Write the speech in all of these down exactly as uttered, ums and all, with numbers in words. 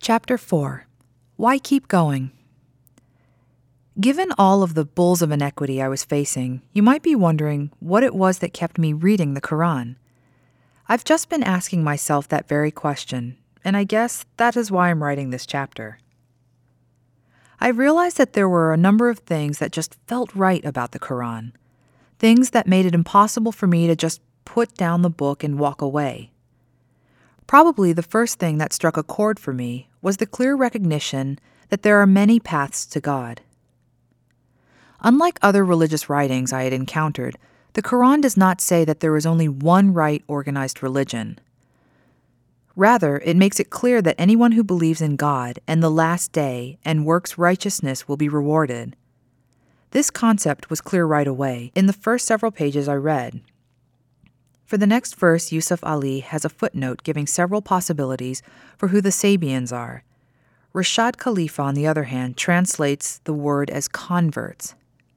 Chapter four. Why Keep Going? Given all of the bulls of inequity I was facing, you might be wondering what it was that kept me reading the Quran. I've just been asking myself that very question, and I guess that is why I'm writing this chapter. I realized that there were a number of things that just felt right about the Quran, things that made it impossible for me to just put down the book and walk away. Probably the first thing that struck a chord for me was the clear recognition that there are many paths to God. Unlike other religious writings I had encountered, the Quran does not say that there is only one right organized religion. Rather, it makes it clear that anyone who believes in God and the last day and works righteousness will be rewarded. This concept was clear right away in the first several pages I read. For the next verse, Yusuf Ali has a footnote giving several possibilities for who the Sabians are. Rashad Khalifa, on the other hand, translates the word as converts.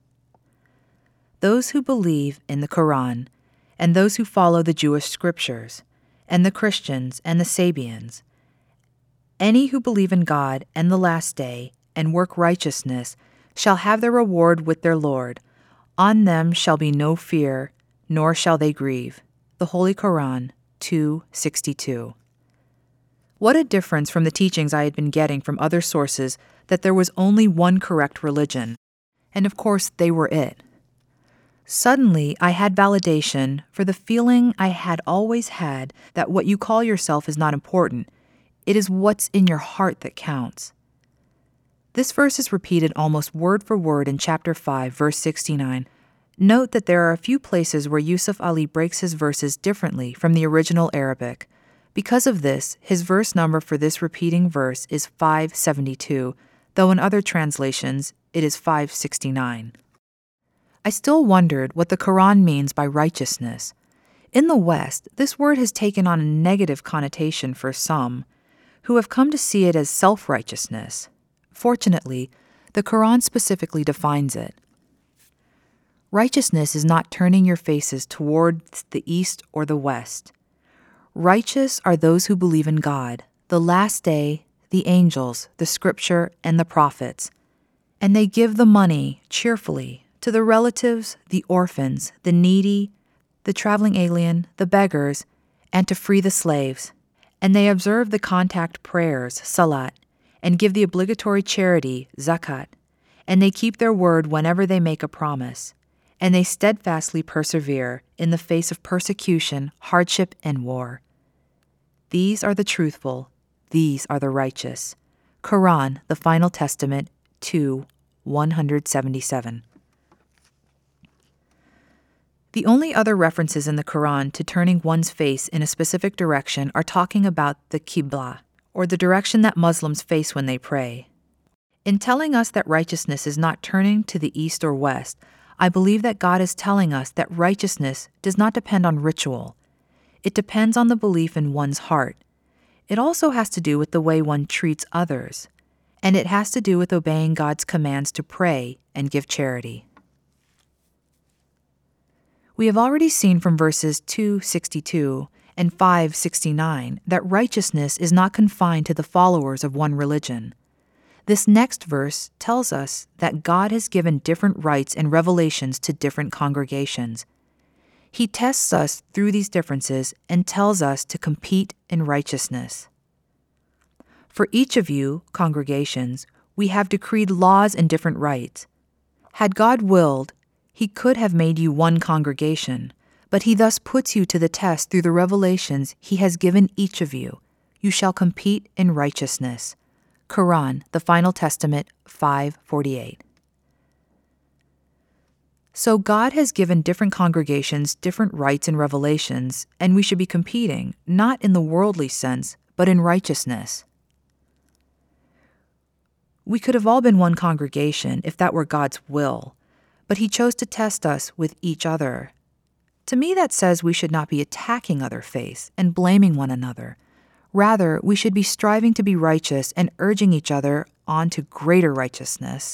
Those who believe in the Quran, and those who follow the Jewish scriptures, and the Christians and the Sabians, any who believe in God and the last day, and work righteousness, shall have their reward with their Lord. On them shall be no fear, nor shall they grieve. The Holy Quran, two sixty-two. What a difference from the teachings I had been getting from other sources that there was only one correct religion. And of course, they were it. Suddenly, I had validation for the feeling I had always had that what you call yourself is not important. It is what's in your heart that counts. This verse is repeated almost word for word in chapter five, verse sixty-nine. Note that there are a few places where Yusuf Ali breaks his verses differently from the original Arabic. Because of this, his verse number for this repeating verse is five seventy-two, though in other translations, it is five sixty-nine. I still wondered what the Quran means by righteousness. In the West, this word has taken on a negative connotation for some, who have come to see it as self-righteousness. Fortunately, the Quran specifically defines it. Righteousness is not turning your faces towards the east or the west. Righteous are those who believe in God, the last day, the angels, the scripture, and the prophets, and they give the money cheerfully to the relatives, the orphans, the needy, the traveling alien, the beggars, and to free the slaves. And they observe the contact prayers, salat, and give the obligatory charity, zakat, and they keep their word whenever they make a promise. And they steadfastly persevere in the face of persecution, hardship, and war. These are the truthful, these are the righteous. Quran, the Final Testament, two one seventy-seven. The only other references in the Quran to turning one's face in a specific direction are talking about the Qibla, or the direction that Muslims face when they pray. In telling us that righteousness is not turning to the east or west, I believe that God is telling us that righteousness does not depend on ritual. It depends on the belief in one's heart. It also has to do with the way one treats others, and it has to do with obeying God's commands to pray and give charity. We have already seen from verses two sixty-two and five sixty-nine that righteousness is not confined to the followers of one religion. This next verse tells us that God has given different rights and revelations to different congregations. He tests us through these differences and tells us to compete in righteousness. For each of you, congregations, we have decreed laws and different rights. Had God willed, He could have made you one congregation, but He thus puts you to the test through the revelations He has given each of you. You shall compete in righteousness. Quran, the Final Testament, five forty-eight. So God has given different congregations different rights and revelations, and we should be competing, not in the worldly sense, but in righteousness. We could have all been one congregation if that were God's will, but He chose to test us with each other. To me, that says we should not be attacking other faiths and blaming one another. Rather, we should be striving to be righteous and urging each other on to greater righteousness.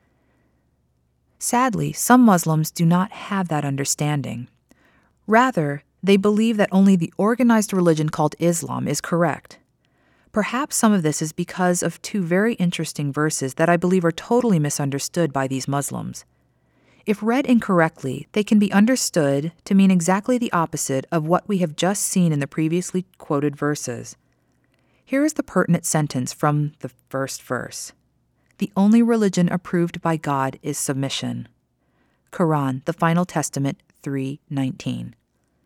Sadly, some Muslims do not have that understanding. Rather, they believe that only the organized religion called Islam is correct. Perhaps some of this is because of two very interesting verses that I believe are totally misunderstood by these Muslims. If read incorrectly, they can be understood to mean exactly the opposite of what we have just seen in the previously quoted verses. Here is the pertinent sentence from the first verse. The only religion approved by God is submission. Quran, the Final Testament, three nineteen.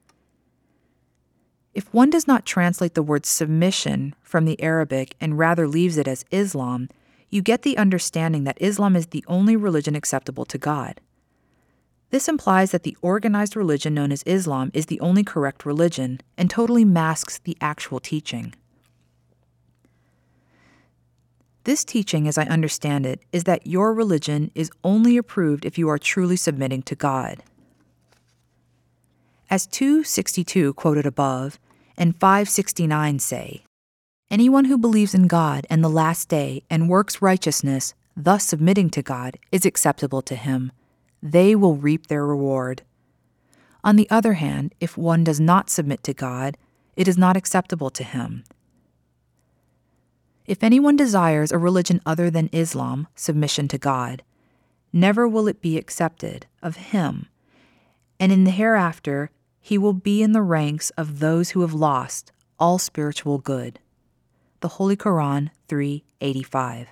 If one does not translate the word submission from the Arabic and rather leaves it as Islam, you get the understanding that Islam is the only religion acceptable to God. This implies that the organized religion known as Islam is the only correct religion and totally masks the actual teaching. This teaching, as I understand it, is that your religion is only approved if you are truly submitting to God. As two sixty-two quoted above and five sixty-nine say, anyone who believes in God and the last day and works righteousness, thus submitting to God, is acceptable to him. They will reap their reward. On the other hand, if one does not submit to God, it is not acceptable to him. If anyone desires a religion other than Islam, submission to God, never will it be accepted of him, and in the hereafter he will be in the ranks of those who have lost all spiritual good. The Holy Quran, three eighty-five.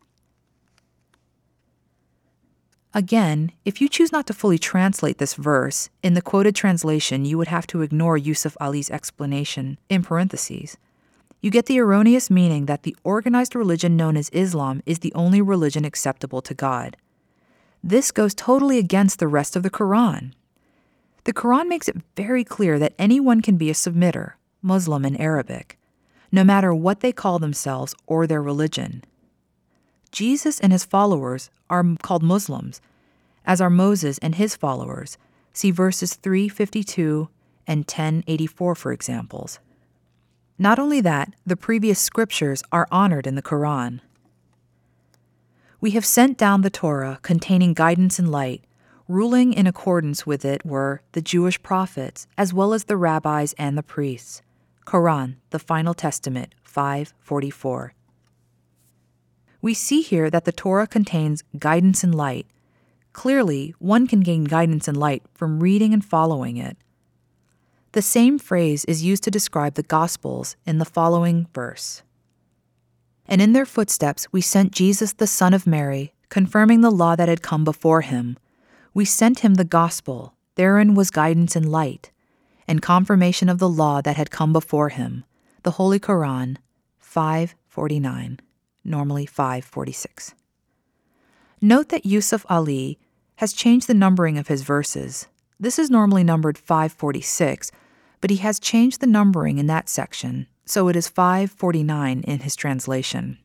Again, if you choose not to fully translate this verse, in the quoted translation you would have to ignore Yusuf Ali's explanation in parentheses. You get the erroneous meaning that the organized religion known as Islam is the only religion acceptable to God. This goes totally against the rest of the Quran. The Quran makes it very clear that anyone can be a submitter, Muslim in Arabic, no matter what they call themselves or their religion. Jesus and his followers are called Muslims, as are Moses and his followers. See verses three fifty-two and ten eighty-four for examples. Not only that, the previous scriptures are honored in the Quran. We have sent down the Torah containing guidance and light. Ruling in accordance with it were the Jewish prophets, as well as the rabbis and the priests. Quran, the Final Testament, five forty-four. We see here that the Torah contains guidance and light. Clearly, one can gain guidance and light from reading and following it. The same phrase is used to describe the Gospels in the following verse. And in their footsteps we sent Jesus the son of Mary, confirming the law that had come before him. We sent him the Gospel, therein was guidance and light, and confirmation of the law that had come before him. The Holy Quran, five forty-nine, normally five forty-six. Note that Yusuf Ali has changed the numbering of his verses. This is normally numbered five forty-six, but he has changed the numbering in that section, so it is five forty-nine in his translation.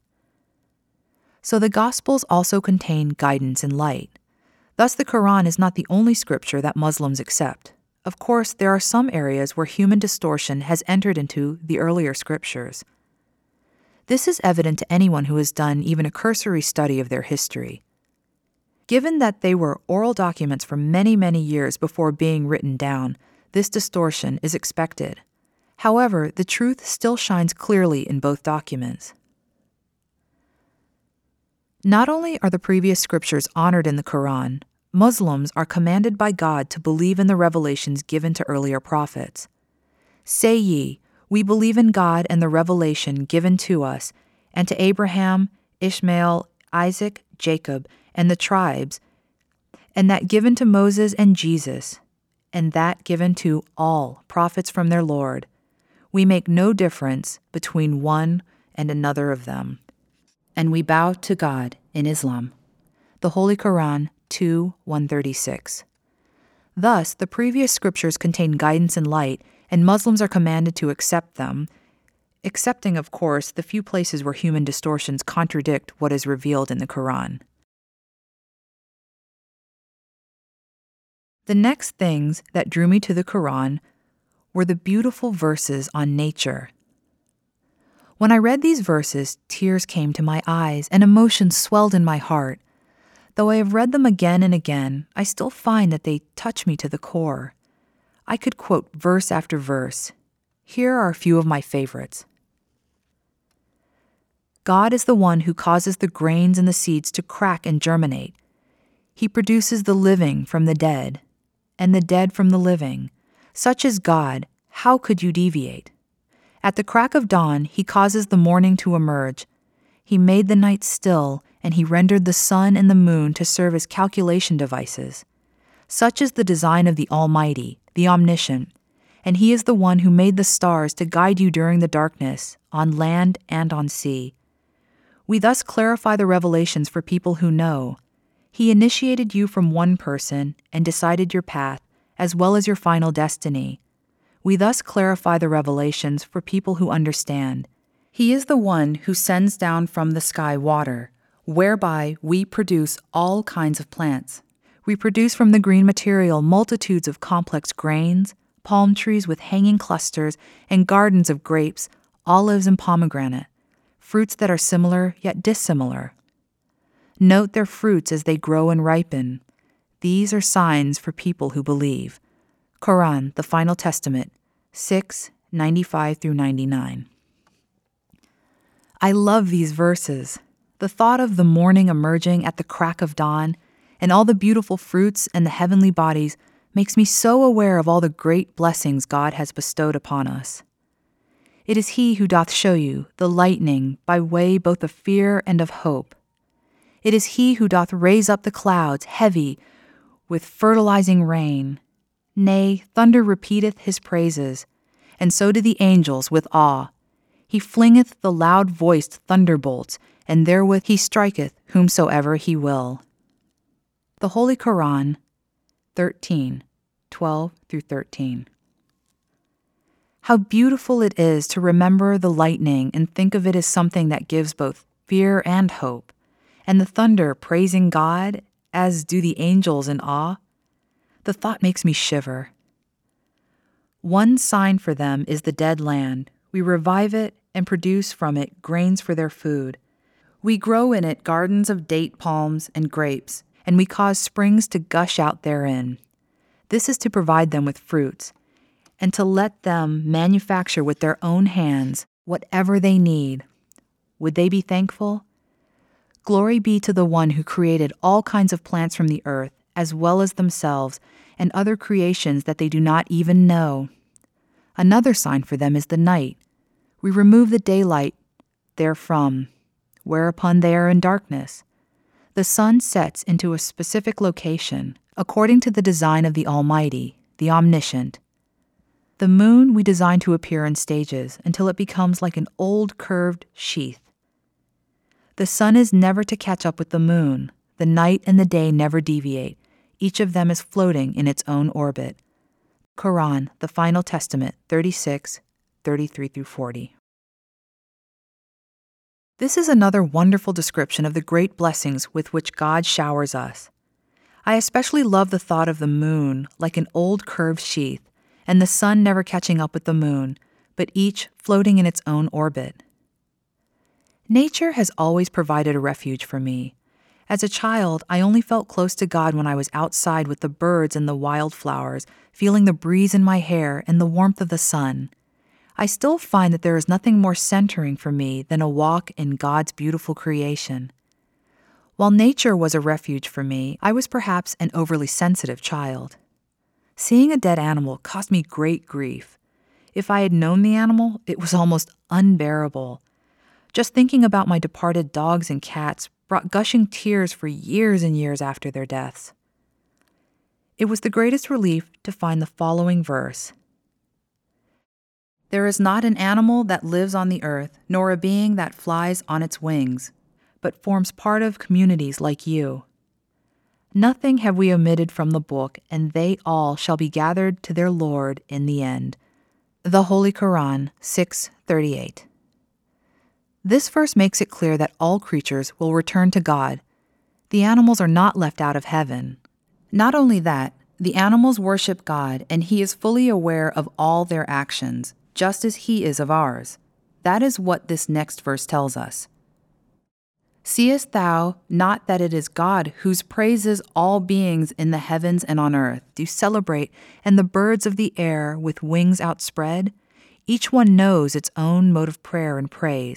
So the Gospels also contain guidance and light. Thus the Quran is not the only scripture that Muslims accept. Of course, there are some areas where human distortion has entered into the earlier scriptures. This is evident to anyone who has done even a cursory study of their history. Given that they were oral documents for many, many years before being written down, this distortion is expected. However, the truth still shines clearly in both documents. Not only are the previous scriptures honored in the Quran, Muslims are commanded by God to believe in the revelations given to earlier prophets. Say ye, we believe in God and the revelation given to us, and to Abraham, Ishmael, Isaac, Jacob, and the tribes, and that given to Moses and Jesus, and that given to all prophets from their Lord. We make no difference between one and another of them. And we bow to God in Islam. The Holy Quran, two one thirty-six. Thus, the previous scriptures contain guidance and light, and Muslims are commanded to accept them, excepting, of course, the few places where human distortions contradict what is revealed in the Quran. The next things that drew me to the Quran were the beautiful verses on nature. When I read these verses, tears came to my eyes and emotions swelled in my heart. Though I have read them again and again, I still find that they touch me to the core. I could quote verse after verse. Here are a few of my favorites. God is the one who causes the grains and the seeds to crack and germinate. He produces the living from the dead, and the dead from the living. Such is God. How could you deviate? At the crack of dawn, he causes the morning to emerge. He made the night still, and he rendered the sun and the moon to serve as calculation devices. Such is the design of the Almighty, the Omniscient, and he is the one who made the stars to guide you during the darkness, on land and on sea. We thus clarify the revelations for people who know. He initiated you from one person and decided your path, as well as your final destiny. We thus clarify the revelations for people who understand. He is the one who sends down from the sky water, whereby we produce all kinds of plants. We produce from the green material multitudes of complex grains, palm trees with hanging clusters, and gardens of grapes, olives, and pomegranate, fruits that are similar yet dissimilar. Note their fruits as they grow and ripen. These are signs for people who believe. Quran, the Final Testament, six ninety-five through ninety-nine. I love these verses. The thought of the morning emerging at the crack of dawn and all the beautiful fruits and the heavenly bodies makes me so aware of all the great blessings God has bestowed upon us. It is he who doth show you the lightning by way both of fear and of hope. It is he who doth raise up the clouds heavy with fertilizing rain. Nay, thunder repeateth his praises, and so do the angels with awe. He flingeth the loud-voiced thunderbolts, and therewith he striketh whomsoever he will. The Holy Quran, thirteen, twelve through thirteen. How beautiful it is to remember the lightning and think of it as something that gives both fear and hope, and the thunder praising God, as do the angels in awe. The thought makes me shiver. One sign for them is the dead land. We revive it and produce from it grains for their food. We grow in it gardens of date palms and grapes, and we cause springs to gush out therein. This is to provide them with fruits, and to let them manufacture with their own hands whatever they need. Would they be thankful? Glory be to the one who created all kinds of plants from the earth, as well as themselves, and other creations that they do not even know. Another sign for them is the night. We remove the daylight therefrom, whereupon they are in darkness. The sun sets into a specific location, according to the design of the Almighty, the Omniscient. The moon we design to appear in stages until it becomes like an old curved sheath. The sun is never to catch up with the moon. The night and the day never deviate. Each of them is floating in its own orbit. Quran, the Final Testament, thirty-six, thirty-three through forty. This is another wonderful description of the great blessings with which God showers us. I especially love the thought of the moon like an old curved sheath, and the sun never catching up with the moon, but each floating in its own orbit. Nature has always provided a refuge for me. As a child, I only felt close to God when I was outside with the birds and the wildflowers, feeling the breeze in my hair and the warmth of the sun. I still find that there is nothing more centering for me than a walk in God's beautiful creation. While nature was a refuge for me, I was perhaps an overly sensitive child. Seeing a dead animal caused me great grief. If I had known the animal, it was almost unbearable. Just thinking about my departed dogs and cats brought gushing tears for years and years after their deaths. It was the greatest relief to find the following verse. There is not an animal that lives on the earth, nor a being that flies on its wings, but forms part of communities like you. Nothing have we omitted from the book, and they all shall be gathered to their Lord in the end. The Holy Quran, six thirty-eight. This verse makes it clear that all creatures will return to God. The animals are not left out of heaven. Not only that, the animals worship God, and He is fully aware of all their actions, just as He is of ours. That is what this next verse tells us. Seest thou not that it is God whose praises all beings in the heavens and on earth do celebrate, and the birds of the air with wings outspread? Each one knows its own mode of prayer and praise,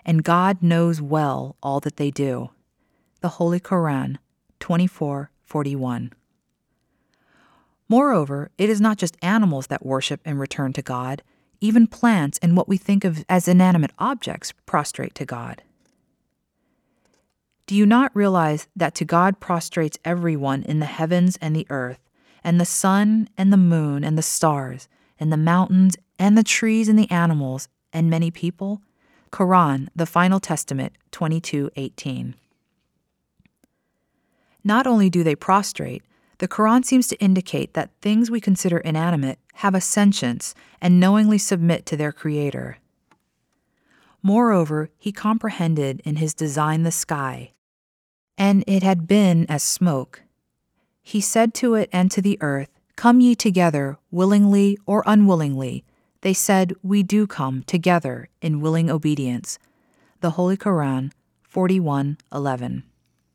and God knows well all that they do. The Holy Quran, twenty-four forty-one. Moreover, it is not just animals that worship and return to God. Even plants and what we think of as inanimate objects prostrate to God. Do you not realize that to God prostrates everyone in the heavens and the earth, and the sun and the moon and the stars, and the mountains and the trees and the animals, and many people? Quran, the Final Testament, twenty-two eighteen. Not only do they prostrate, the Quran seems to indicate that things we consider inanimate have a sentience and knowingly submit to their Creator. Moreover, He comprehended in His design the sky, and it had been as smoke. He said to it and to the earth, "Come ye together, willingly or unwillingly." They said, "We do come together in willing obedience." The Holy Quran, forty-one eleven.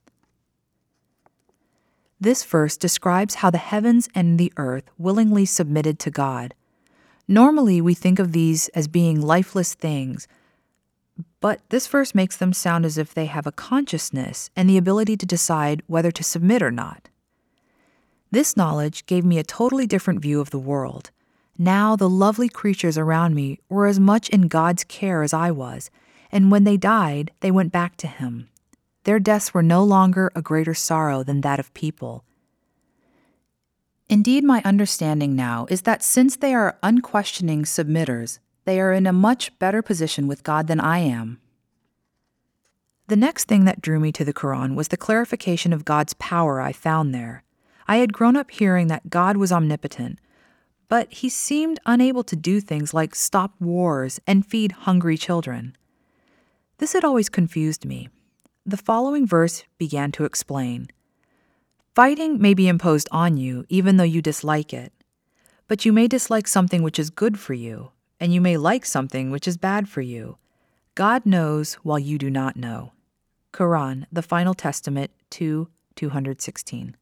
This verse describes how the heavens and the earth willingly submitted to God. Normally, we think of these as being lifeless things, but this verse makes them sound as if they have a consciousness and the ability to decide whether to submit or not. This knowledge gave me a totally different view of the world. Now the lovely creatures around me were as much in God's care as I was, and when they died, they went back to Him. Their deaths were no longer a greater sorrow than that of people. Indeed, my understanding now is that since they are unquestioning submitters, they are in a much better position with God than I am. The next thing that drew me to the Quran was the clarification of God's power I found there. I had grown up hearing that God was omnipotent, but He seemed unable to do things like stop wars and feed hungry children. This had always confused me. The following verse began to explain. Fighting may be imposed on you even though you dislike it, but you may dislike something which is good for you, and you may like something which is bad for you. God knows while you do not know. Quran, the Final Testament, two two sixteen.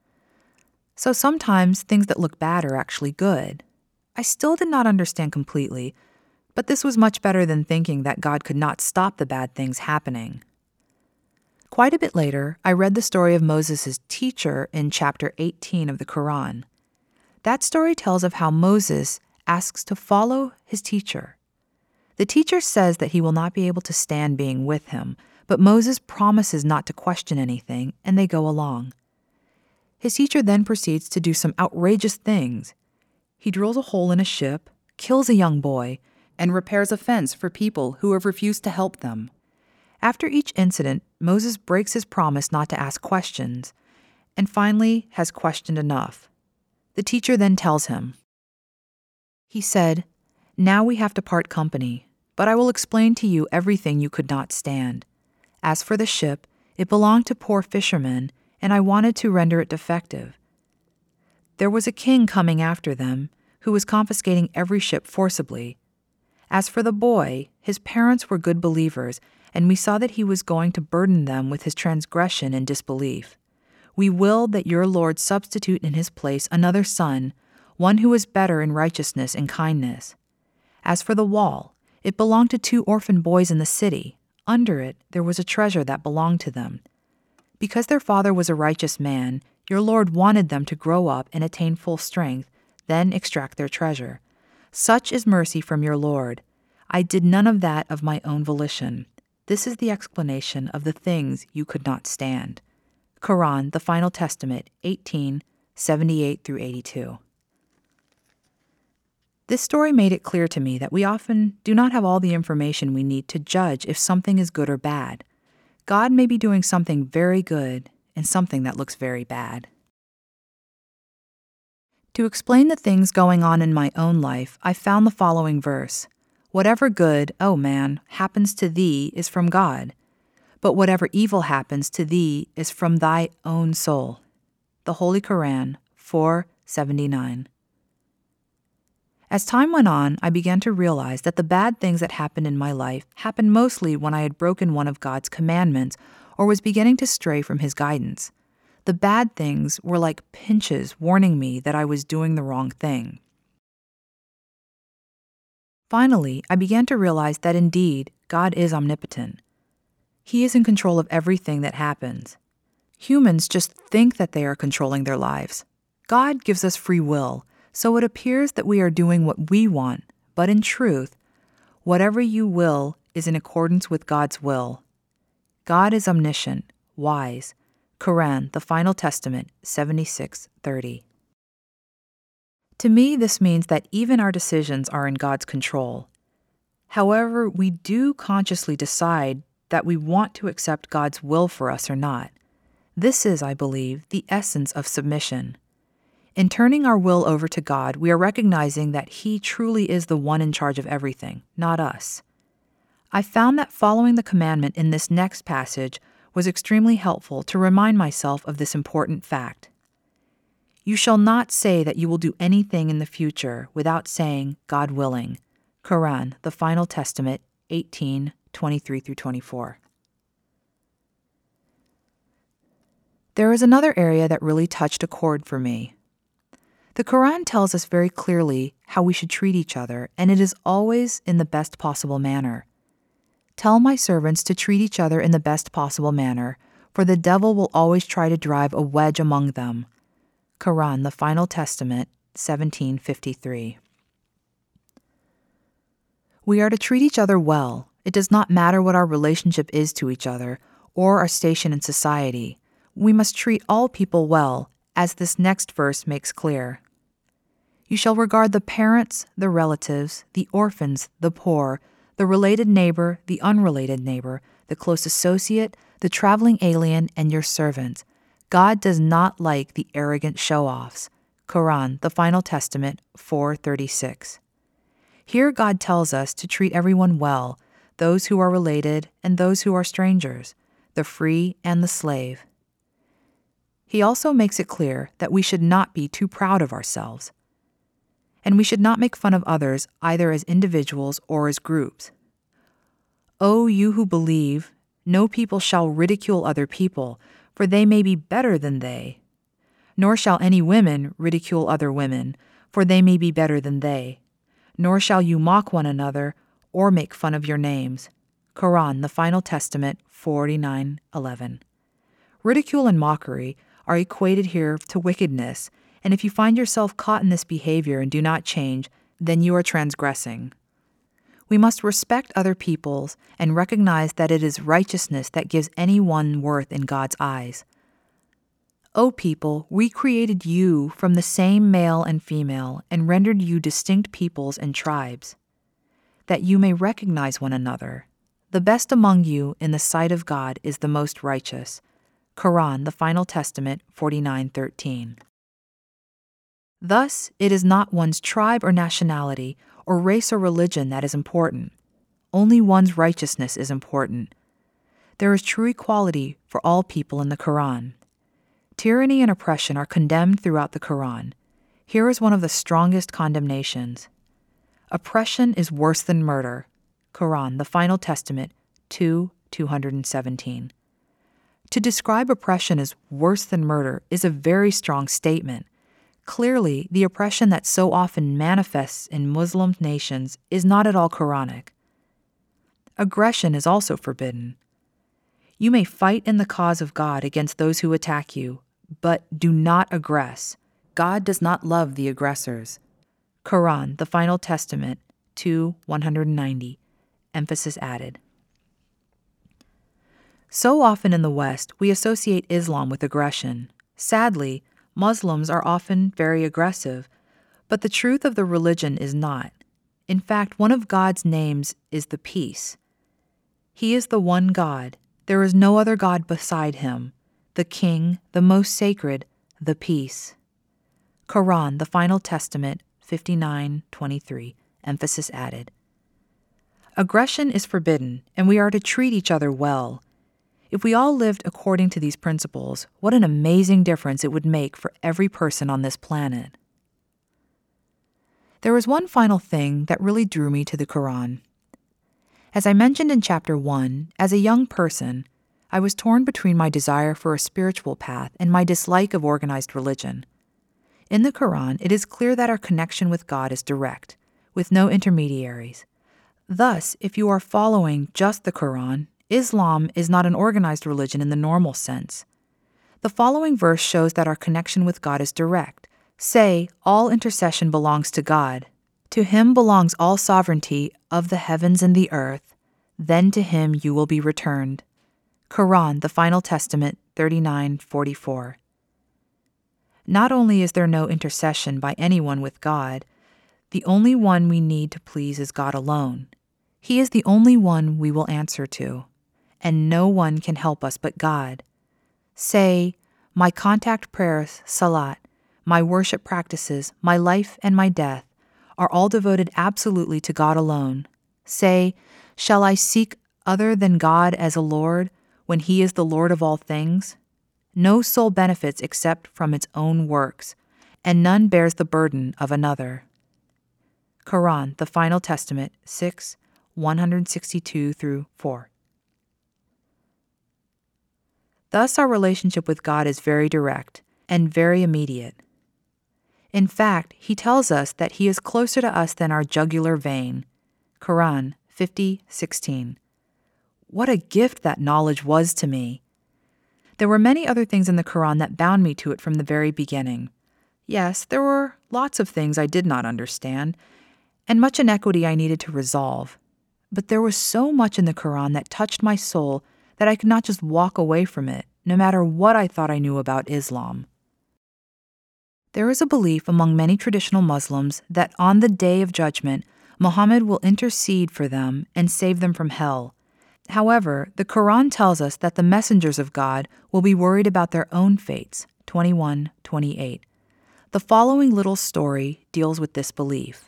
So sometimes things that look bad are actually good. I still did not understand completely, but this was much better than thinking that God could not stop the bad things happening. Quite a bit later, I read the story of Moses' teacher in chapter eighteen of the Quran. That story tells of how Moses asks to follow his teacher. The teacher says that he will not be able to stand being with him, but Moses promises not to question anything, and they go along. His teacher then proceeds to do some outrageous things. He drills a hole in a ship, kills a young boy, and repairs a fence for people who have refused to help them. After each incident, Moses breaks his promise not to ask questions, and finally has questioned enough. The teacher then tells him, he said, "Now we have to part company, but I will explain to you everything you could not stand. As for the ship, it belonged to poor fishermen, and I wanted to render it defective. There was a king coming after them, who was confiscating every ship forcibly. As for the boy, his parents were good believers, and we saw that he was going to burden them with his transgression and disbelief. We willed that your Lord substitute in his place another son, one who was better in righteousness and kindness. As for the wall, it belonged to two orphan boys in the city. Under it there was a treasure that belonged to them. Because their father was a righteous man, your Lord wanted them to grow up and attain full strength, then extract their treasure. Such is mercy from your Lord. I did none of that of my own volition. This is the explanation of the things you could not stand." Quran, the Final Testament, eighteen seventy-eight through eighty-two. This story made it clear to me that we often do not have all the information we need to judge if something is good or bad. God may be doing something very good and something that looks very bad. To explain the things going on in my own life, I found the following verse. Whatever good, O man, happens to thee is from God, but whatever evil happens to thee is from thy own soul. The Holy Quran, four seventy-nine. As time went on, I began to realize that the bad things that happened in my life happened mostly when I had broken one of God's commandments or was beginning to stray from His guidance. The bad things were like pinches warning me that I was doing the wrong thing. Finally, I began to realize that indeed, God is omnipotent. He is in control of everything that happens. Humans just think that they are controlling their lives. God gives us free will, so it appears that we are doing what we want, but in truth, whatever you will is in accordance with God's will. God is omniscient, wise. Quran, the Final Testament, seventy-six thirty. To me, this means that even our decisions are in God's control. However, we do consciously decide that we want to accept God's will for us or not. This is, I believe, the essence of submission. In turning our will over to God, we are recognizing that He truly is the one in charge of everything, not us. I found that following the commandment in this next passage was extremely helpful to remind myself of this important fact. You shall not say that you will do anything in the future without saying, God willing. Quran, the Final Testament, eighteen twenty-three through twenty-four. There is another area that really touched a chord for me. The Quran tells us very clearly how we should treat each other, and it is always in the best possible manner. Tell my servants to treat each other in the best possible manner, for the devil will always try to drive a wedge among them. Quran, the Final Testament, seventeen fifty-three. We are to treat each other well. It does not matter what our relationship is to each other or our station in society. We must treat all people well, as this next verse makes clear. You shall regard the parents, the relatives, the orphans, the poor, the related neighbor, the unrelated neighbor, the close associate, the traveling alien, and your servant. God does not like the arrogant show-offs. Quran, the Final Testament, four thirty-six. Here God tells us to treat everyone well, those who are related and those who are strangers, the free and the slave. He also makes it clear that we should not be too proud of ourselves, and we should not make fun of others either as individuals or as groups. O you who believe, no people shall ridicule other people, for they may be better than they. Nor shall any women ridicule other women, for they may be better than they. Nor shall you mock one another or make fun of your names. Quran, the Final Testament, forty-nine eleven. Ridicule and mockery are equated here to wickedness, and if you find yourself caught in this behavior and do not change, then you are transgressing. We must respect other peoples and recognize that it is righteousness that gives anyone worth in God's eyes. O people, we created you from the same male and female and rendered you distinct peoples and tribes, that you may recognize one another. The best among you in the sight of God is the most righteous. Quran, the Final Testament, forty-nine thirteen. Thus, it is not one's tribe or nationality or race or religion that is important. Only one's righteousness is important. There is true equality for all people in the Quran. Tyranny and oppression are condemned throughout the Quran. Here is one of the strongest condemnations. Oppression is worse than murder. Quran, the Final Testament, two two seventeen. To describe oppression as worse than murder is a very strong statement. Clearly, the oppression that so often manifests in Muslim nations is not at all Quranic. Aggression is also forbidden. You may fight in the cause of God against those who attack you, but do not aggress. God does not love the aggressors. Quran, the Final Testament, two one ninety. Emphasis added. So often in the West, we associate Islam with aggression. Sadly, Muslims are often very aggressive, but the truth of the religion is not. In fact, one of God's names is the peace. He is the one God. There is no other God beside him, the King, the most sacred, the peace. Quran, the Final Testament, fifty-nine twenty-three. Emphasis added. Aggression is forbidden, and we are to treat each other well. If we all lived according to these principles, what an amazing difference it would make for every person on this planet. There was one final thing that really drew me to the Quran. As I mentioned in chapter one, as a young person, I was torn between my desire for a spiritual path and my dislike of organized religion. In the Quran, it is clear that our connection with God is direct. with no intermediaries. Thus, if you are following just the Quran, Islam is not an organized religion in the normal sense. The following verse shows that our connection with God is direct. Say, all intercession belongs to God. To him belongs all sovereignty of the heavens and the earth. Then to him you will be returned. Quran, the Final Testament, thirty-nine forty-four. Not only is there no intercession by anyone with God, the only one we need to please is God alone. He is the only one we will answer to, and no one can help us but God. Say, my contact prayers, salat, my worship practices, my life and my death are all devoted absolutely to God alone. Say, shall I seek other than God as a Lord when He is the Lord of all things? No soul benefits except from its own works, and none bears the burden of another. Quran, the Final Testament, six, one sixty-two through four. Thus, our relationship with God is very direct and very immediate. In fact, He tells us that He is closer to us than our jugular vein. Quran fifty sixteen. What a gift that knowledge was to me! There were many other things in the Quran that bound me to it from the very beginning. Yes, there were lots of things I did not understand, and much inequity I needed to resolve. But there was so much in the Quran that touched my soul that I could not just walk away from it, no matter what I thought I knew about Islam. There is a belief among many traditional Muslims that on the Day of Judgment, Muhammad will intercede for them and save them from hell. However, the Quran tells us that the messengers of God will be worried about their own fates, twenty-one twenty-eight. The following little story deals with this belief.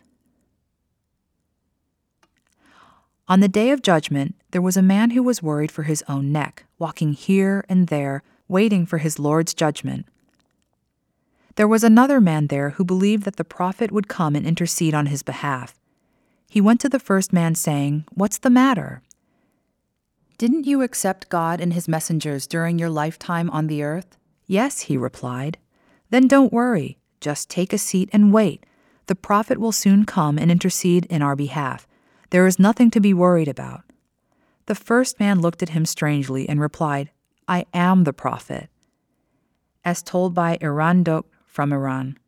On the Day of Judgment, there was a man who was worried for his own neck, walking here and there, waiting for his Lord's judgment. There was another man there who believed that the Prophet would come and intercede on his behalf. He went to the first man saying, "What's the matter? Didn't you accept God and His messengers during your lifetime on the earth?" "Yes," he replied. "Then don't worry. Just take a seat and wait. The Prophet will soon come and intercede in our behalf. There is nothing to be worried about." The first man looked at him strangely and replied, "I am the Prophet." As told by Iran Dok from Iran.